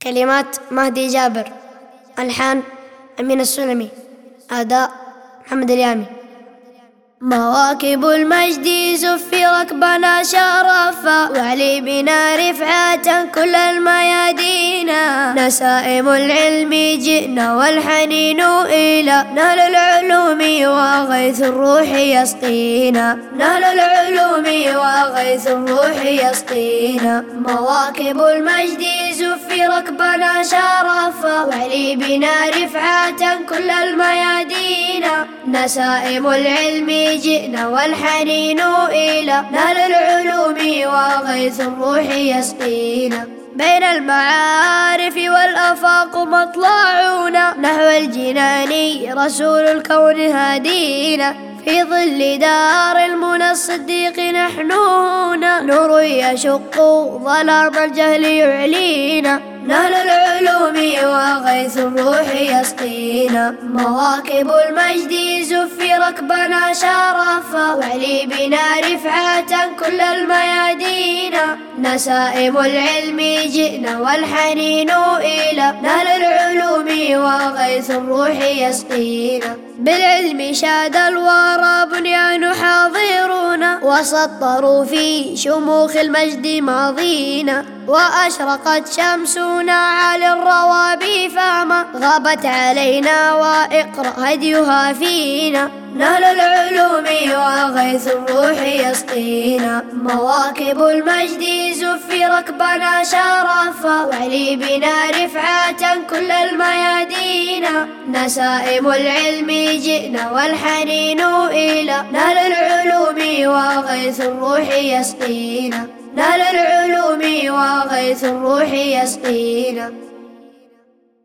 كلمات مهدي جابر، ألحان أمين السلمي، أداء محمد اليامي. مواكب المجد زفي ركبنا شرفا، وعلي بنا رفعة كل الميادين. نسائم العلم جئنا والحنين إلى نهل العلوم وغيث الروح يسقينا. نهل العلوم وغيث الروح يسقينا. مواكب المجد زفي ركبنا شرفا، وعلي بنا رفعة كل الميادين. نسائم العلم جئنا والحنين إلى نهل العلوم وغيث الروح يسقينا. بين المعارف والآفاق مطلعنا، نحو الجنان رسول الكون هادينا. في ظل دار المنى الصديق نحن هنا، نور يشق ظلام الجهل يعلينا. نهل العلوم وغيث الروح يسقينا. مواكب المجد زفي ركبنا شرفا، وعلي بنا رفعة كل الميادين. نسائم العلم جئنا والحنين إلى نهل العلوم وغيث الروح يسقينا. بالعلم شاد الورى بنيان حاضرون، وسطروا في شموخ المجد ماضينا. وأشرقت شمسنا على الروابي، فما غابت علينا وإقرأ هديها فينا. نهل العلوم وغيث الروح يسقينا. مواكب المجد زفي ركبنا شرفا، وعلي بنا رفعة كل الميادين. نسائم العلم جئنا والحنين إلى نهل العلوم وغيث الروح يسقينا. نهل العلوم وغيث الروح يسقينا.